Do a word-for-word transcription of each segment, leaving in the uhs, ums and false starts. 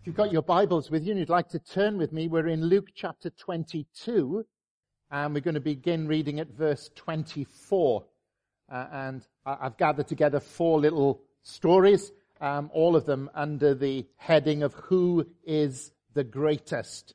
If you've got your Bibles with you and you'd like to turn with me, we're in Luke chapter twenty-two, and we're going to begin reading at verse twenty-four. Uh, and I've gathered together four little stories, um, all of them under the heading of Who is the Greatest.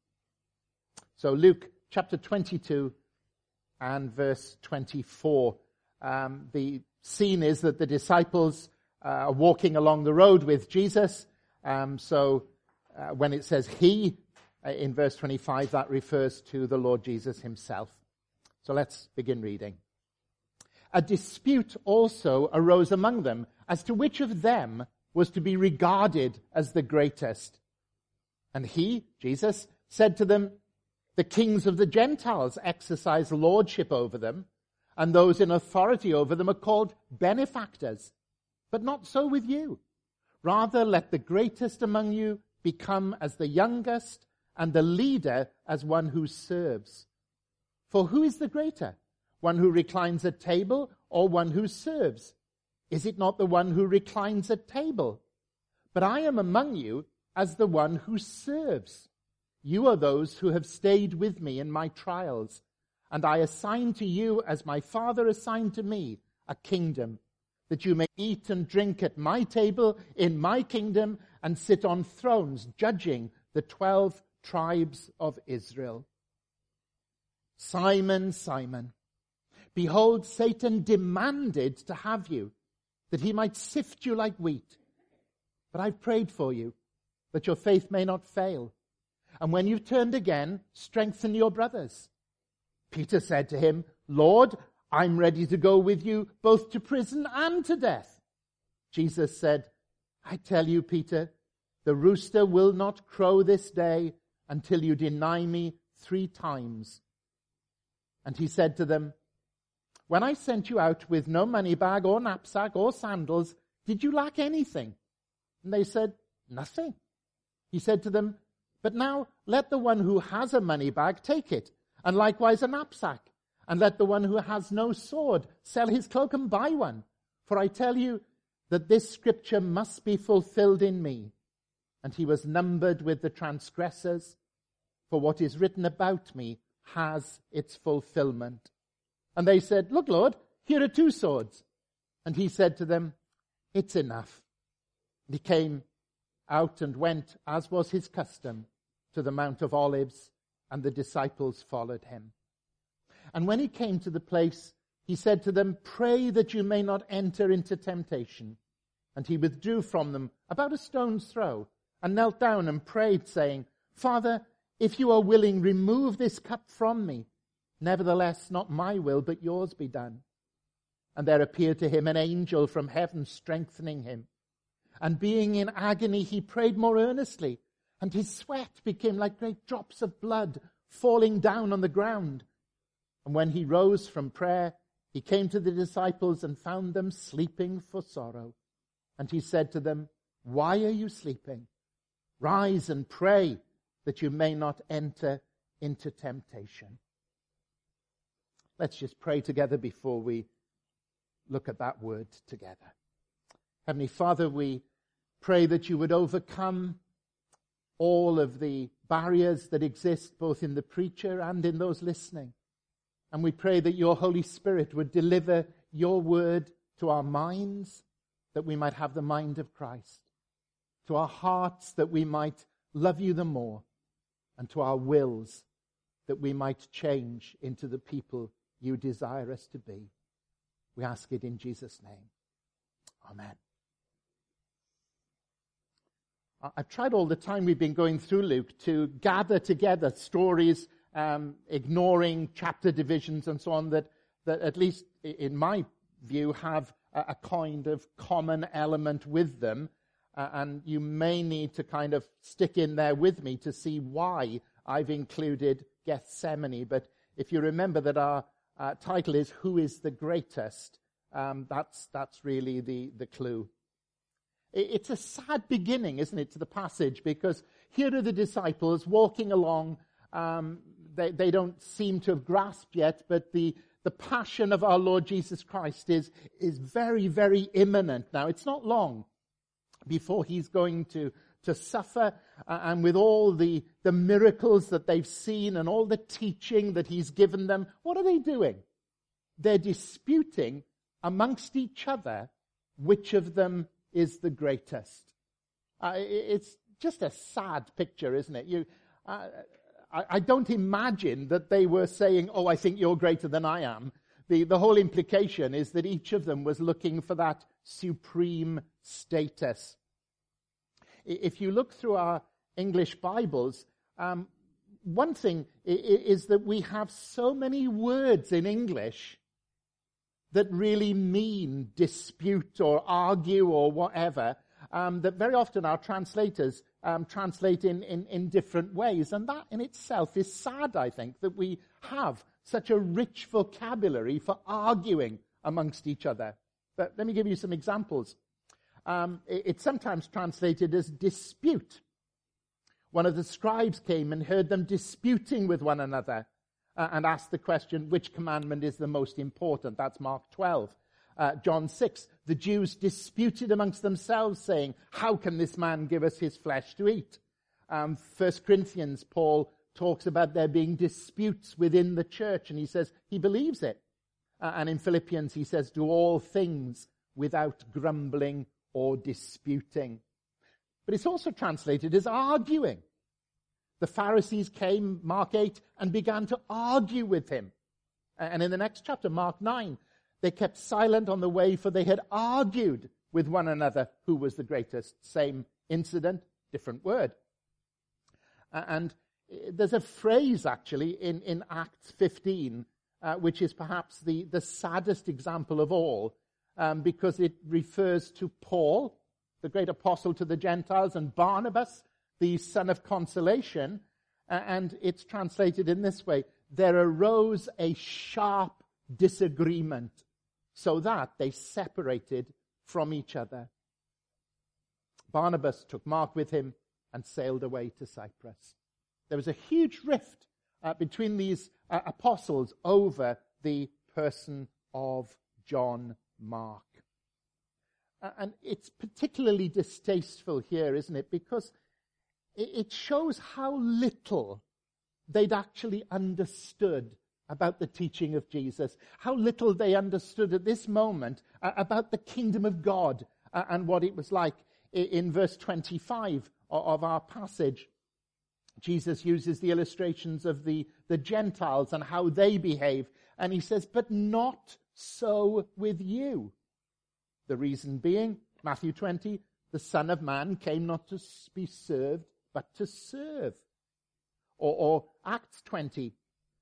So Luke chapter twenty-two and verse twenty-four. Um, the scene is that the disciples uh, are walking along the road with Jesus. Um, so uh, when it says he uh, in verse twenty-five, that refers to the Lord Jesus himself. So let's begin reading. A dispute also arose among them as to which of them was to be regarded as the greatest. And he, Jesus, said to them, the kings of the Gentiles exercise lordship over them, and those in authority over them are called benefactors. But not so with you. Rather, let the greatest among you become as the youngest, and the leader as one who serves. For who is the greater? One who reclines at table, or one who serves? Is it not the one who reclines at table? But I am among you as the one who serves. You are those who have stayed with me in my trials, and I assign to you, as my Father assigned to me, a kingdom, that you may eat and drink at my table in my kingdom and sit on thrones judging the twelve tribes of Israel. Simon, Simon, behold, Satan demanded to have you, that he might sift you like wheat. But I've prayed for you, that your faith may not fail. And when you've turned again, strengthen your brothers. Peter said to him, Lord, I'm ready to go with you both to prison and to death. Jesus said, I tell you, Peter, the rooster will not crow this day until you deny me three times. And he said to them, when I sent you out with no money bag or knapsack or sandals, did you lack anything? And they said, nothing. He said to them, but now let the one who has a money bag take it, and likewise a knapsack. And let the one who has no sword sell his cloak and buy one. For I tell you that this scripture must be fulfilled in me. And he was numbered with the transgressors, for what is written about me has its fulfillment. And they said, look, Lord, here are two swords. And he said to them, it's enough. And he came out and went, as was his custom, to the Mount of Olives, and the disciples followed him. And when he came to the place, he said to them, pray that you may not enter into temptation. And he withdrew from them about a stone's throw, and knelt down and prayed, saying, Father, if you are willing, remove this cup from me. Nevertheless, not my will, but yours be done. And there appeared to him an angel from heaven, strengthening him. And being in agony, he prayed more earnestly, and his sweat became like great drops of blood falling down on the ground. And when he rose from prayer, he came to the disciples and found them sleeping for sorrow. And he said to them, why are you sleeping? Rise and pray that you may not enter into temptation. Let's just pray together before we look at that word together. Heavenly Father, we pray that you would overcome all of the barriers that exist both in the preacher and in those listening. And we pray that your Holy Spirit would deliver your word to our minds, that we might have the mind of Christ, to our hearts, that we might love you the more, and to our wills, that we might change into the people you desire us to be. We ask it in Jesus' name. Amen. I've tried all the time we've been going through Luke to gather together stories, um, ignoring chapter divisions and so on, that, that at least in my view have a, a kind of common element with them. Uh, and you may need to kind of stick in there with me to see why I've included Gethsemane. But if you remember that our uh, title is Who is the Greatest, um, that's, that's really the, the clue. It's a sad beginning, isn't it, to the passage, because here are the disciples walking along. Um, they, they don't seem to have grasped yet, but the, the passion of our Lord Jesus Christ is, is very, very imminent now. It's not long before he's going to, to suffer, uh, and with all the, the miracles that they've seen and all the teaching that he's given them, what are they doing? They're disputing amongst each other which of them is the greatest. Uh, it's just a sad picture, isn't it? You, uh, I, I don't imagine that they were saying, oh, I think you're greater than I am. The, the whole implication is that each of them was looking for that supreme status. If you look through our English Bibles, um, one thing is that we have so many words in English that really mean dispute or argue or whatever, um, that very often our translators um, translate in, in, in different ways. And that in itself is sad, I think, that we have such a rich vocabulary for arguing amongst each other. But let me give you some examples. Um, it, it's sometimes translated as dispute. One of the scribes came and heard them disputing with one another uh, and asked the question, which commandment is the most important? That's Mark twelve. Uh, John six, the Jews disputed amongst themselves, saying, how can this man give us his flesh to eat? Um, First Corinthians, Paul talks about there being disputes within the church, and he says he believes it. Uh, and in Philippians, he says, do all things without grumbling or disputing. But it's also translated as arguing. The Pharisees came, Mark eight, and began to argue with him. And in the next chapter, Mark nine, they kept silent on the way, for they had argued with one another who was the greatest. Same incident, different word. And there's a phrase, actually, in, in Acts fifteen, uh, which is perhaps the, the saddest example of all, um, because it refers to Paul, the great apostle to the Gentiles, and Barnabas, the son of consolation, uh, and it's translated in this way: there arose a sharp disagreement, so that they separated from each other. Barnabas took Mark with him and sailed away to Cyprus. There was a huge rift uh, between these uh, apostles over the person of John Mark. Uh, and it's particularly distasteful here, isn't it? Because it, it shows how little they'd actually understood about the teaching of Jesus, how little they understood at this moment uh, about the kingdom of God uh, and what it was like. In, in verse twenty-five of, of our passage, Jesus uses the illustrations of the, the Gentiles and how they behave. And he says, but not so with you. The reason being, Matthew twenty, the Son of Man came not to be served, but to serve. Or, or Acts twenty,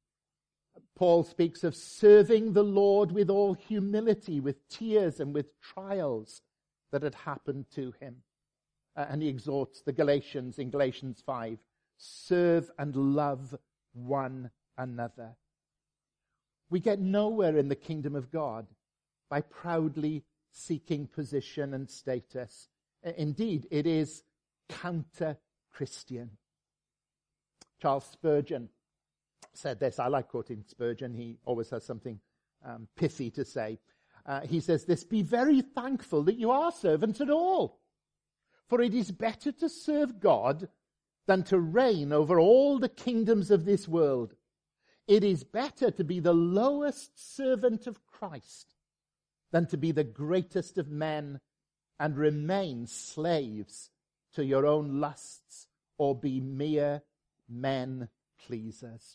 Paul speaks of serving the Lord with all humility, with tears and with trials that had happened to him. Uh, and he exhorts the Galatians in Galatians five, serve and love one another. We get nowhere in the kingdom of God by proudly seeking position and status. Indeed, it is counter-Christian. Charles Spurgeon said this. I like quoting Spurgeon. He always has something um, pithy to say. Uh, he says this: be very thankful that you are servants at all, for it is better to serve God than to reign over all the kingdoms of this world. It is better to be the lowest servant of Christ than to be the greatest of men and remain slaves to your own lusts or be mere men pleasers.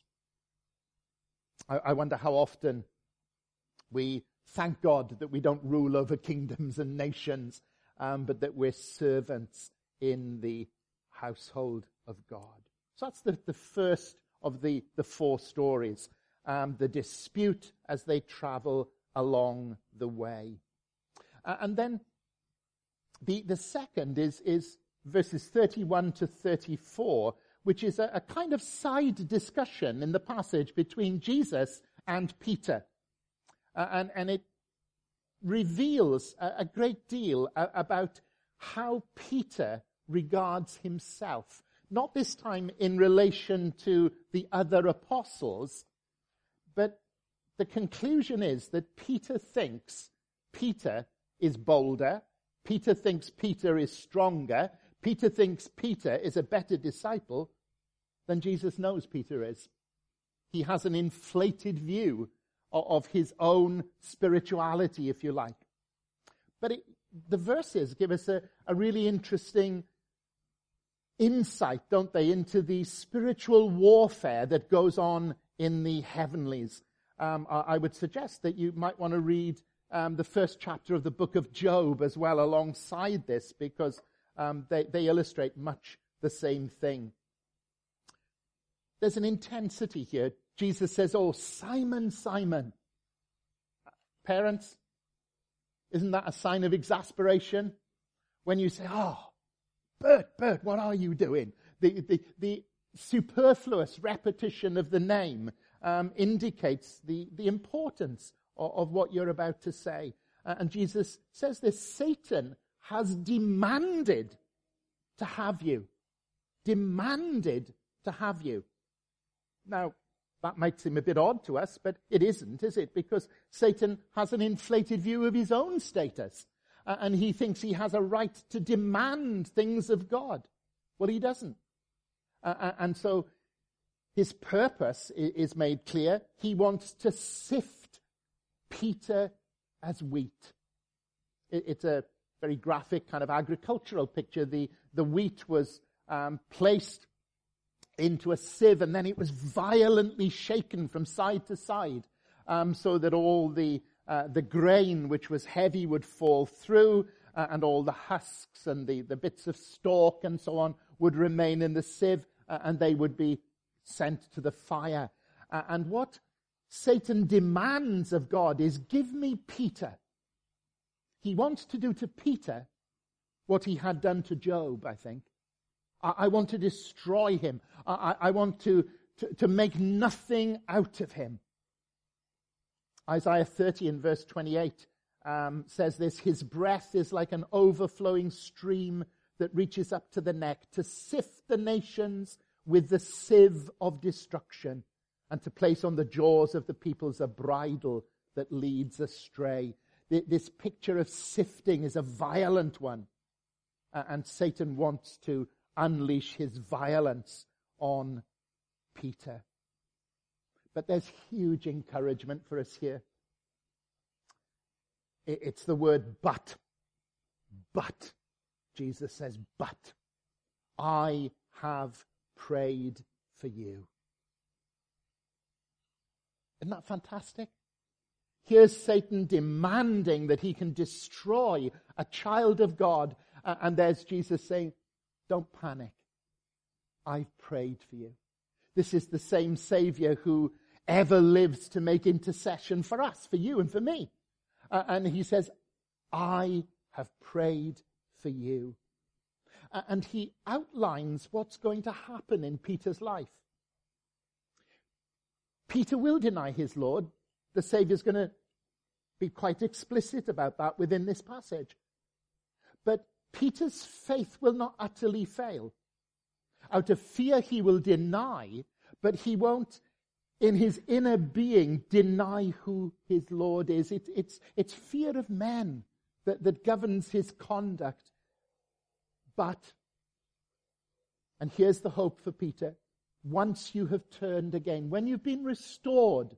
I, I wonder how often we thank God that we don't rule over kingdoms and nations, um, but that we're servants in the household of God. So that's the, the first of the, the four stories, um, the dispute as they travel along the way. Uh, and then the, the second is, is verses thirty-one to thirty-four, which is a, a kind of side discussion in the passage between Jesus and Peter. Uh, and, and it reveals a, a great deal a, about how Peter regards himself. Not this time in relation to the other apostles, but the conclusion is that Peter thinks Peter is bolder, Peter thinks Peter is stronger, Peter thinks Peter is a better disciple than Jesus knows Peter is. He has an inflated view of, of his own spirituality, if you like. But it, the verses give us a, a really interesting insight, don't they, into the spiritual warfare that goes on in the heavenlies. Um, I, I would suggest that you might want to read um, the first chapter of the book of Job as well alongside this, because um, they, they illustrate much the same thing. There's an intensity here. Jesus says, "Oh, Simon, Simon." Parents, isn't that a sign of exasperation? When you say, "Oh, Bert, Bert, what are you doing?" The, the, the superfluous repetition of the name um, indicates the, the importance of, of what you're about to say. Uh, and Jesus says this: Satan has demanded to have you. Demanded to have you. Now, that might seem a bit odd to us, but it isn't, is it? Because Satan has an inflated view of his own status. Uh, and he thinks he has a right to demand things of God. Well, he doesn't. Uh, and so his purpose is made clear. He wants to sift Peter as wheat. It's a very graphic kind of agricultural picture. The, the wheat was um, placed into a sieve, and then it was violently shaken from side to side, um, so that all the uh, the grain, which was heavy, would fall through, uh, and all the husks and the, the bits of stalk and so on would remain in the sieve, uh, and they would be sent to the fire. Uh, and what Satan demands of God is, give me Peter. He wants to do to Peter what he had done to Job, I think. I, I want to destroy him. I, I want to, to, to make nothing out of him. Isaiah thirty in verse twenty-eight um, says this: his breath is like an overflowing stream that reaches up to the neck, to sift the nations with the sieve of destruction, and to place on the jaws of the peoples a bridle that leads astray. This picture of sifting is a violent one, and Satan wants to unleash his violence on Peter. But there's huge encouragement for us here. It's the word but. But. Jesus says, but I have prayed for you. Isn't that fantastic? Here's Satan demanding that he can destroy a child of God. Uh, and there's Jesus saying, don't panic. I've prayed for you. This is the same Savior who ever lives to make intercession for us, for you and for me. Uh, and he says, I have prayed for you. Uh, and he outlines what's going to happen in Peter's life. Peter will deny his Lord. The Savior's going to be quite explicit about that within this passage. But Peter's faith will not utterly fail. Out of fear he will deny, but he won't, in his inner being, deny who his Lord is. It, it's, it's fear of men that, that governs his conduct. But, and here's the hope for Peter, once you have turned again, when you've been restored,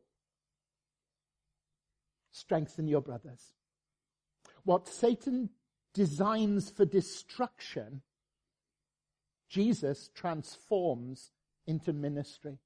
strengthen your brothers. What Satan designs for destruction, Jesus transforms into ministry.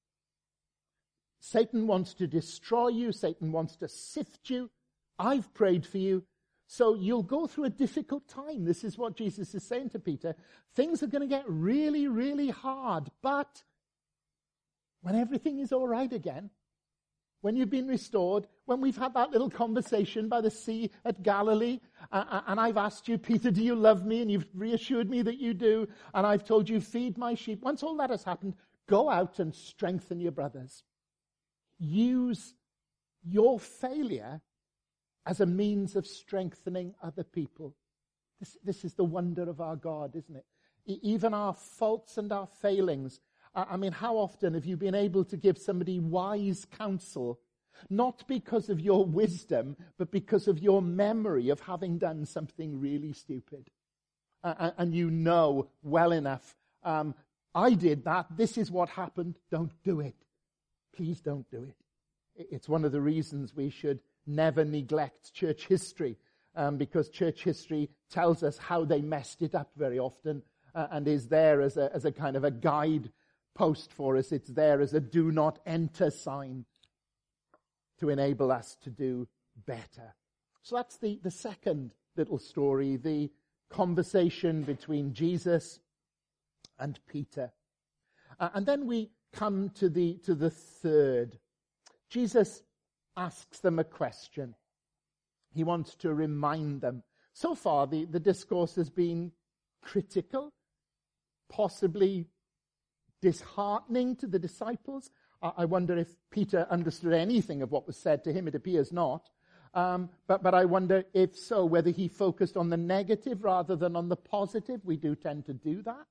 Satan wants to destroy you. Satan wants to sift you. I've prayed for you. So you'll go through a difficult time. This is what Jesus is saying to Peter. Things are going to get really, really hard. But when everything is all right again, when you've been restored, when we've had that little conversation by the sea at Galilee, uh, and I've asked you, Peter, do you love me? And you've reassured me that you do. And I've told you, feed my sheep. Once all that has happened, go out and strengthen your brothers. Use your failure as a means of strengthening other people. This, this is the wonder of our God, isn't it? E- even our faults and our failings. I, I mean, how often have you been able to give somebody wise counsel, not because of your wisdom, but because of your memory of having done something really stupid? uh, and you know well enough, um, I did that, this is what happened, don't do it. Please don't do it. It's one of the reasons we should never neglect church history, um, because church history tells us how they messed it up very often, uh, and is there as a, as a kind of a guide post for us. It's there as a do not enter sign to enable us to do better. So that's the, the second little story, the conversation between Jesus and Peter. Uh, and then we come to the, to the third. Jesus asks them a question. He wants to remind them. So far, the, the discourse has been critical, possibly disheartening to the disciples. I wonder if Peter understood anything of what was said to him. It appears not. Um, but, but I wonder if so, whether he focused on the negative rather than on the positive. We do tend to do that.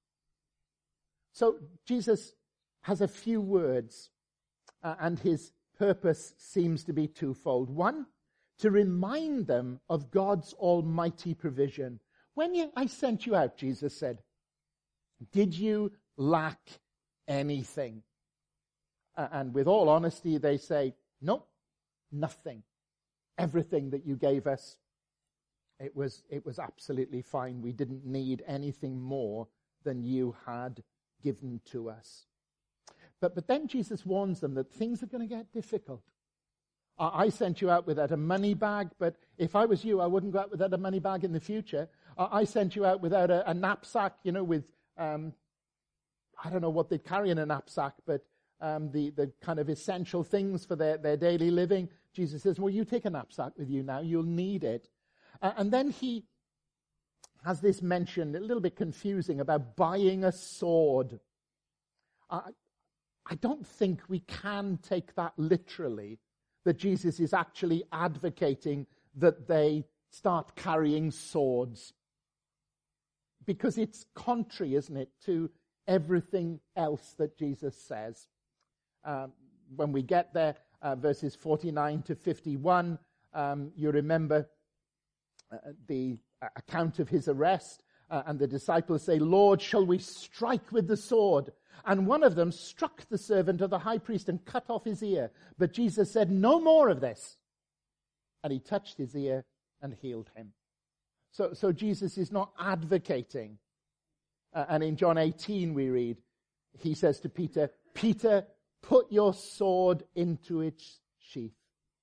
So Jesus has a few words, uh, and his purpose seems to be twofold. One, to remind them of God's almighty provision. When you, I sent you out, Jesus said, did you lack anything? Uh, and with all honesty, they say, nope, nothing. Everything that you gave us, it was, it was absolutely fine. We didn't need anything more than you had given to us. But, but then Jesus warns them that things are going to get difficult. Uh, I sent you out without a money bag, but if I was you, I wouldn't go out without a money bag in the future. Uh, I sent you out without a, a knapsack, you know, with, um, I don't know what they'd carry in a knapsack, but um, the, the kind of essential things for their, their daily living. Jesus says, well, you take a knapsack with you now. You'll need it. Uh, and then he has this mention, a little bit confusing, about buying a sword. Uh, I don't think we can take that literally, that Jesus is actually advocating that they start carrying swords. Because it's contrary, isn't it, to everything else that Jesus says. Um, when we get there, uh, verses forty-nine to fifty-one, um, you remember uh, the uh, account of his arrest, uh, and the disciples say, Lord, shall we strike with the sword? And one of them struck the servant of the high priest and cut off his ear. But Jesus said, no more of this. And he touched his ear and healed him. So, so Jesus is not advocating. Uh, and in John eighteen we read, he says to Peter, Peter, put your sword into its sheath.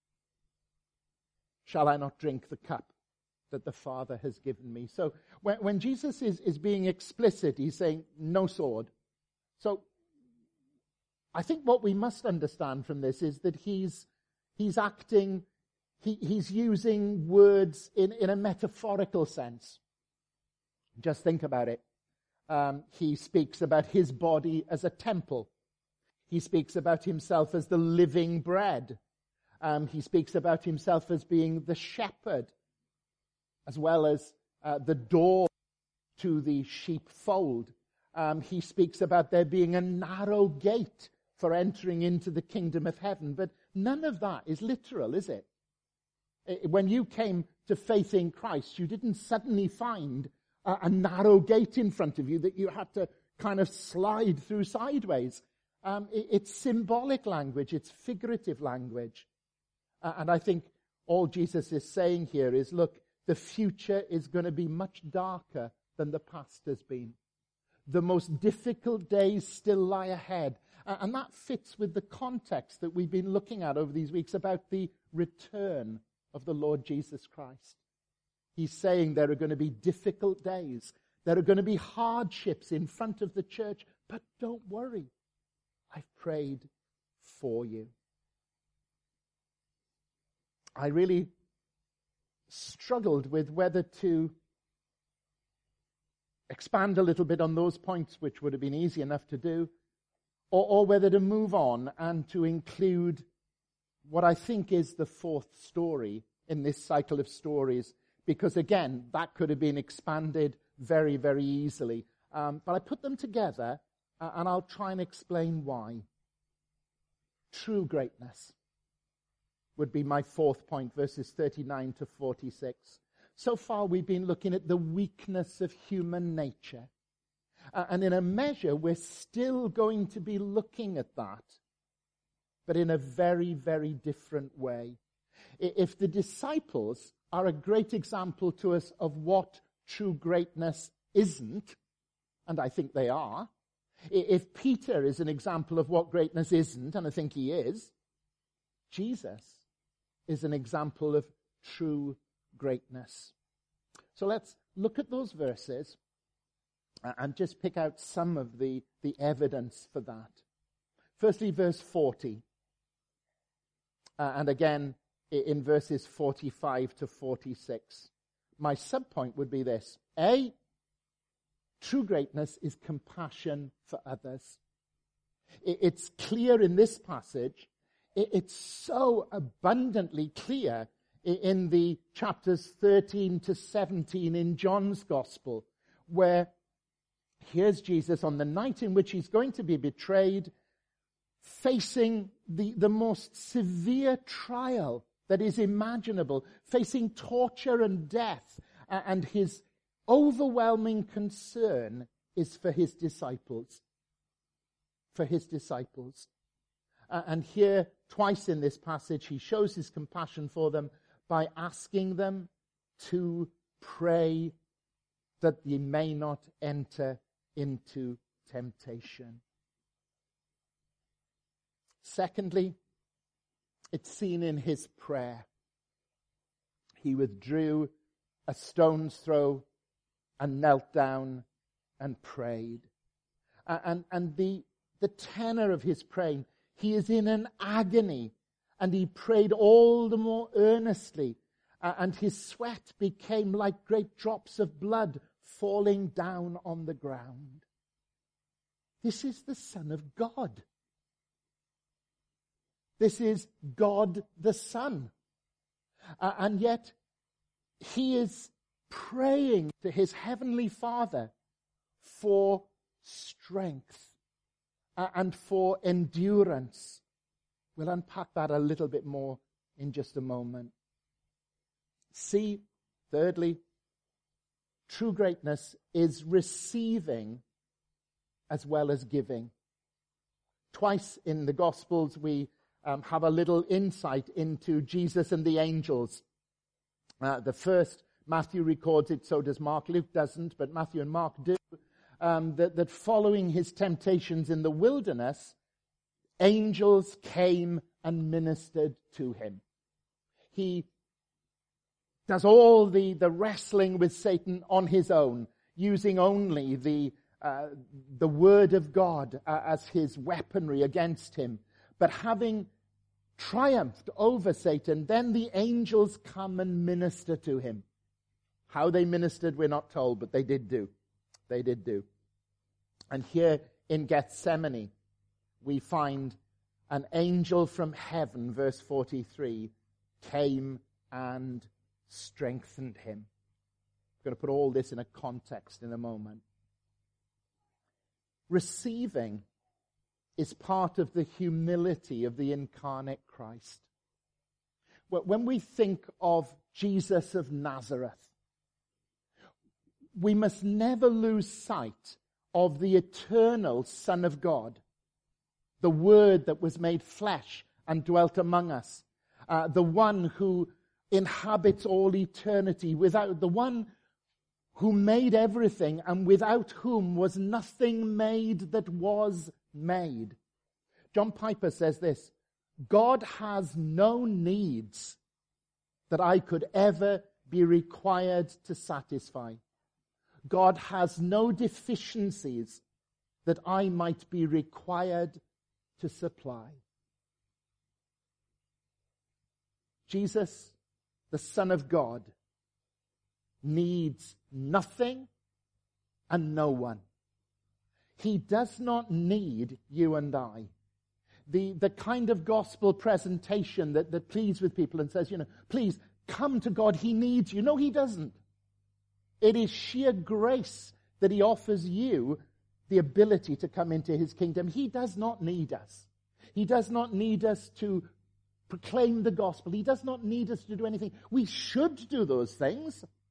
Shall I not drink the cup that the Father has given me? So when, when Jesus is, is being explicit, he's saying, no sword. So I think what we must understand from this is that he's he's acting, he, he's using words in, in a metaphorical sense. Just think about it. Um, he speaks about his body as a temple. He speaks about himself as the living bread. Um, he speaks about himself as being the shepherd, as well as uh, the door to the sheepfold. Um, he speaks about there being a narrow gate for entering into the kingdom of heaven. But none of that is literal, is it? When you came to faith in Christ, you didn't suddenly find a, a narrow gate in front of you that you had to kind of slide through sideways. Um, it, it's symbolic language. It's figurative language. Uh, and I think all Jesus is saying here is, look, the future is going to be much darker than the past has been. The most difficult days still lie ahead. Uh, and that fits with the context that we've been looking at over these weeks about the return of the Lord Jesus Christ. He's saying there are going to be difficult days. There are going to be hardships in front of the church. But don't worry. I've prayed for you. I really struggled with whether to expand a little bit on those points, which would have been easy enough to do, or, or whether to move on and to include what I think is the fourth story in this cycle of stories, because again, that could have been expanded very, very easily. Um, but I put them together, uh, and I'll try and explain why. True greatness would be my fourth point, verses thirty-nine to forty-six. So far we've been looking at the weakness of human nature. Uh, and in a measure, we're still going to be looking at that, but in a very, very different way. If the disciples are a great example to us of what true greatness isn't, and I think they are, if Peter is an example of what greatness isn't, and I think he is, Jesus is an example of true greatness. So let's look at those verses and just pick out some of the, the evidence for that. Firstly, verse forty. Uh, and again, in verses forty-five to forty-six. My subpoint would be this. A, true greatness is compassion for others. It's clear in this passage. It's so abundantly clear in the chapters thirteen to seventeen in John's Gospel, where here's Jesus on the night in which he's going to be betrayed, facing the, the most severe trial that is imaginable, facing torture and death, and his overwhelming concern is for his disciples. For his disciples. And here, twice in this passage, he shows his compassion for them by asking them to pray that ye may not enter into temptation. Secondly, it's seen in his prayer. He withdrew a stone's throw and knelt down and prayed. Uh, and and the, the tenor of his praying, he is in an agony, and he prayed all the more earnestly, uh, and his sweat became like great drops of blood falling down on the ground. This is the Son of God. This is God the Son. Uh, and yet, he is praying to his heavenly Father for strength uh, and for endurance. We'll unpack that a little bit more in just a moment. See, thirdly, true greatness is receiving as well as giving. Twice in the Gospels we um, have a little insight into Jesus and the angels. Uh, the first, Matthew records it, so does Mark. Luke doesn't, but Matthew and Mark do. Um, that, that following his temptations in the wilderness, angels came and ministered to him. He does all the, the wrestling with Satan on his own, using only the, uh, the word of God uh, as his weaponry against him. But having triumphed over Satan, then the angels come and minister to him. How they ministered, we're not told, but they did do. They did do. And here in Gethsemane, we find an angel from heaven, verse forty-three, came and strengthened him. I'm going to put all this in a context in a moment. Receiving is part of the humility of the incarnate Christ. When we think of Jesus of Nazareth, we must never lose sight of the eternal Son of God, the Word that was made flesh and dwelt among us, uh, the one who inhabits all eternity, without the one who made everything and without whom was nothing made that was made. John Piper says this: God has no needs that I could ever be required to satisfy. God has no deficiencies that I might be required to supply. Jesus, the Son of God, needs nothing and no one. He does not need you and I. The, the kind of gospel presentation that, that pleads with people and says, you know, please come to God, he needs you. No, he doesn't. It is sheer grace that he offers you the ability to come into his kingdom. He does not need us. He does not need us to proclaim the gospel. He does not need us to do anything. We should do those things.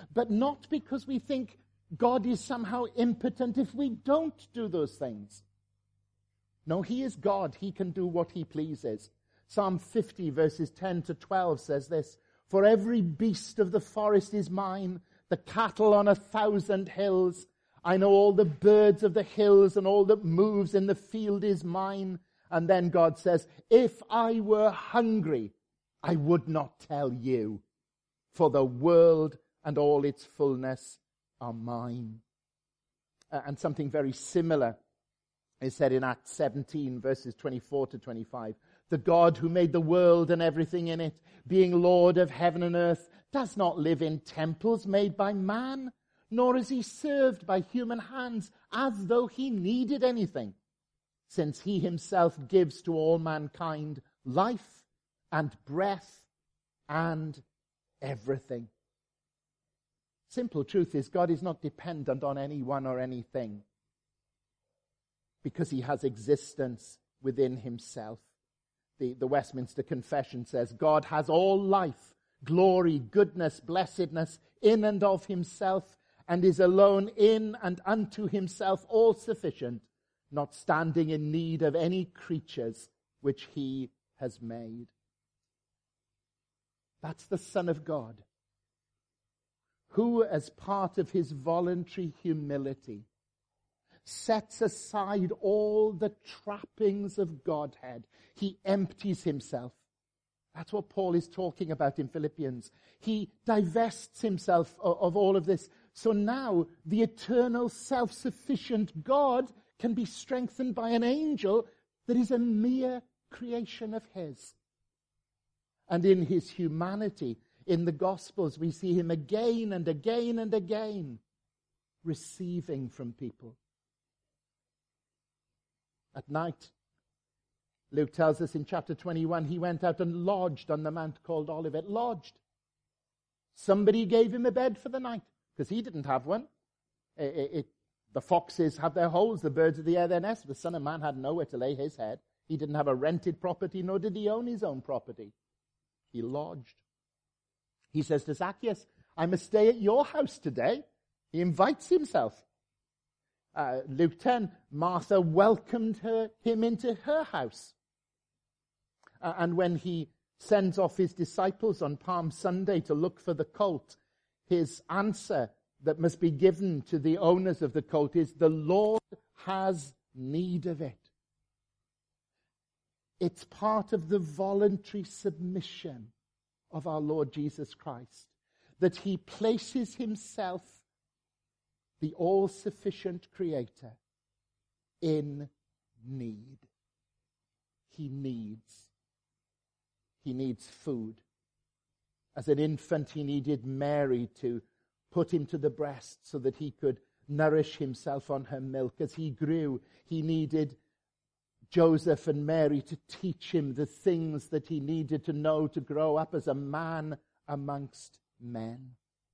but not because we think God is somehow impotent if we don't do those things. No, he is God. He can do what he pleases. Psalm fifty, verses ten to twelve says this, "For every beast of the forest is mine, the cattle on a thousand hills. I know all the birds of the hills, and all that moves in the field is mine." And then God says, "If I were hungry, I would not tell you, for the world and all its fullness are mine." Uh, and something very similar is said in Acts seventeen, verses twenty-four to twenty-five. "The God who made the world and everything in it, being Lord of heaven and earth, does not live in temples made by man, nor is he served by human hands as though he needed anything, since he himself gives to all mankind life and breath and everything." Simple truth is, God is not dependent on anyone or anything, because he has existence within himself. The, the Westminster Confession says, "God has all life, glory, goodness, blessedness in and of himself, and is alone in and unto himself all sufficient, not standing in need of any creatures which he has made." That's the Son of God, who, as part of his voluntary humility, sets aside all the trappings of Godhead. He empties himself. That's what Paul is talking about in Philippians. He divests himself of, of all of this. So now the eternal, self-sufficient God can be strengthened by an angel that is a mere creation of his. And in his humanity, in the Gospels, we see him again and again and again receiving from people. At night, Luke tells us in chapter twenty-one, he went out and lodged on the mount called Olivet. Lodged. Somebody gave him a bed for the night, because he didn't have one. It, it, it, the foxes have their holes, the birds of the air their nests. The Son of Man had nowhere to lay his head. He didn't have a rented property, nor did he own his own property. He lodged. He says to Zacchaeus, "I must stay at your house today." He invites himself. Uh, Luke ten, Martha welcomed her, him into her house. Uh, and when he sends off his disciples on Palm Sunday to look for the colt, his answer that must be given to the owners of the colt is, "The Lord has need of it." It's part of the voluntary submission of our Lord Jesus Christ that he places himself, the all-sufficient creator, in need. He needs. He needs food. As an infant, he needed Mary to put him to the breast so that he could nourish himself on her milk. As he grew, he needed Joseph and Mary to teach him the things that he needed to know to grow up as a man amongst men.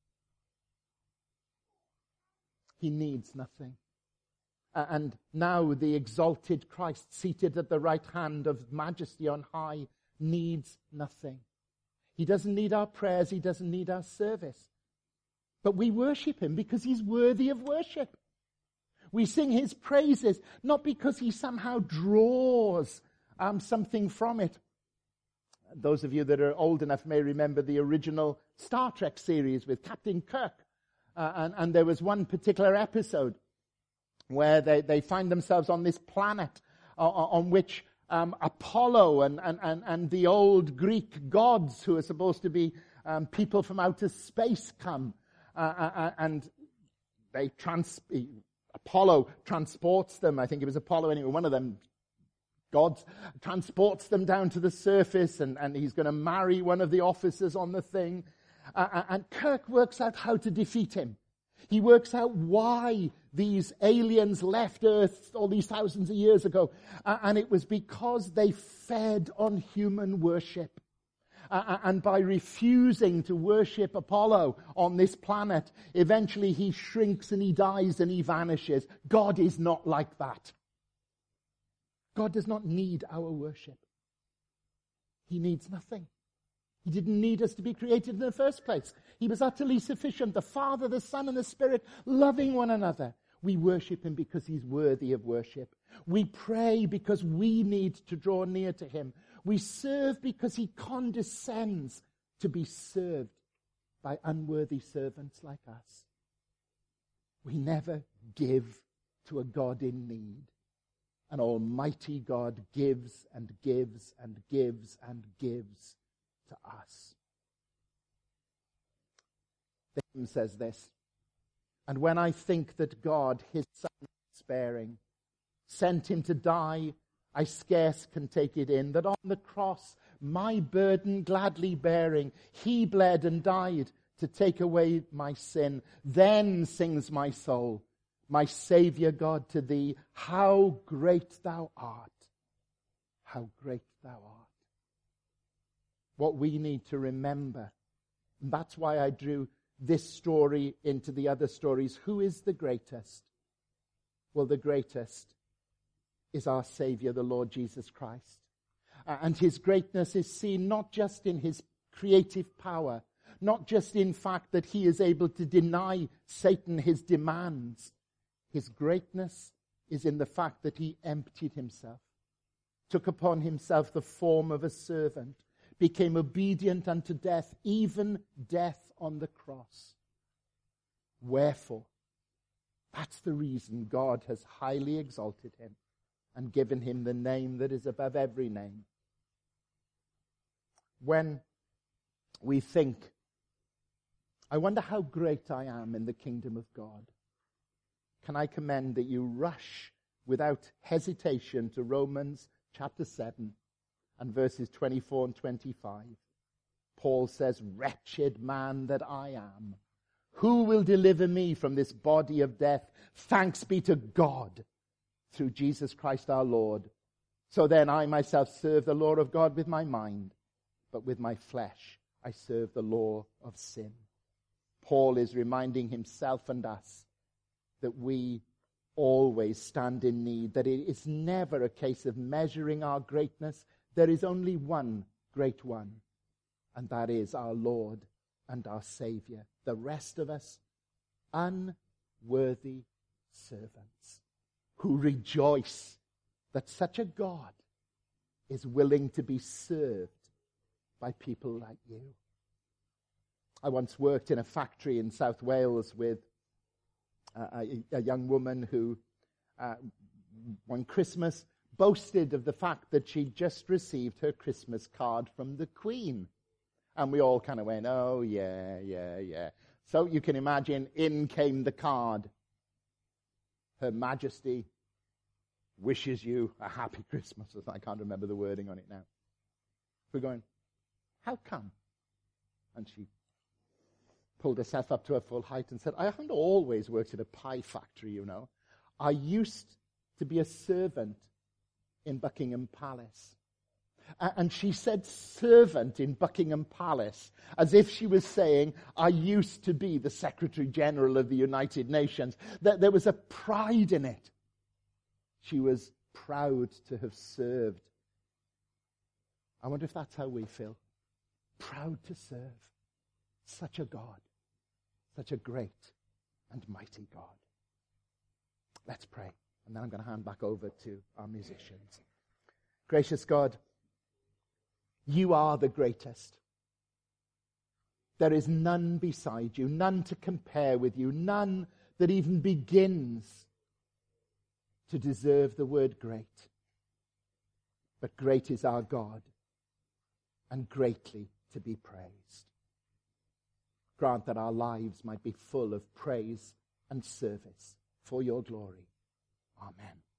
He needs nothing. Uh, and now the exalted Christ, seated at the right hand of majesty on high, needs nothing. He doesn't need our prayers. He doesn't need our service. But we worship him because he's worthy of worship. We sing his praises, not because he somehow draws um, something from it. Those of you that are old enough may remember the original Star Trek series with Captain Kirk. Uh, and, and there was one particular episode where they, they find themselves on this planet uh, on which um, Apollo and, and, and, and the old Greek gods, who are supposed to be um, people from outer space, come. Uh, uh, and they trans... Apollo transports them, I think it was Apollo anyway, one of them, gods, transports them down to the surface, and, and he's going to marry one of the officers on the thing. Uh, and Kirk works out how to defeat him. He works out why these aliens left Earth all these thousands of years ago. Uh, and it was because they fed on human worship. Uh, and by refusing to worship Apollo on this planet, eventually he shrinks and he dies and he vanishes. God is not like that. God does not need our worship. He needs nothing. He didn't need us to be created in the first place. He was utterly sufficient. The Father, the Son, and the Spirit loving one another. We worship him because he's worthy of worship. We pray because we need to draw near to him. We serve because he condescends to be served by unworthy servants like us. We never give to a God in need. An almighty God gives and gives and gives and gives to us. The hymn says this, and when I think that God, his Son sparing, sent him to die, I scarce can take it in, that on the cross, my burden gladly bearing, he bled and died to take away my sin. Then sings my soul, my Saviour God, to thee, how great thou art, how great thou art. What we need to remember, and that's why I drew this story into the other stories. Who is the greatest? Well, the greatest is our Savior, the Lord Jesus Christ. Uh, and his greatness is seen not just in his creative power, not just in fact that he is able to deny Satan his demands. His greatness is in the fact that he emptied himself, took upon himself the form of a servant, became obedient unto death, even death on the cross. Wherefore, that's the reason God has highly exalted him and given him the name that is above every name. When we think, I wonder how great I am in the kingdom of God, can I commend that you rush without hesitation to Romans chapter seven and verses twenty-four and twenty-five. Paul says, wretched man that I am, who will deliver me from this body of death? Thanks be to God through Jesus Christ our Lord. So then I myself serve the law of God with my mind, but with my flesh I serve the law of sin. Paul is reminding himself and us that we always stand in need, that it is never a case of measuring our greatness. There is only one great one, and that is our Lord and our Savior. The rest of us, unworthy servants who rejoice that such a God is willing to be served by people like you. I once worked in a factory in South Wales with a, a, a young woman who, uh, one Christmas, boasted of the fact that she'd just received her Christmas card from the Queen. And we all kind of went, oh, yeah, yeah, yeah. So you can imagine, in came the card. Her Majesty wishes you a happy Christmas. I can't remember the wording on it now. We're going, how come? And she pulled herself up to her full height and said, I haven't always worked at a pie factory, you know. I used to be a servant in Buckingham Palace. And she said servant in Buckingham Palace as if she was saying, I used to be the Secretary General of the United Nations. There was a pride in it. She was proud to have served. I wonder if that's how we feel. Proud to serve such a God, such a great and mighty God. Let's pray, and then I'm going to hand back over to our musicians. Gracious God, you are the greatest. There is none beside you, none to compare with you, none that even begins to deserve the word great. But great is our God, and greatly to be praised. Grant that our lives might be full of praise and service for your glory. Amen.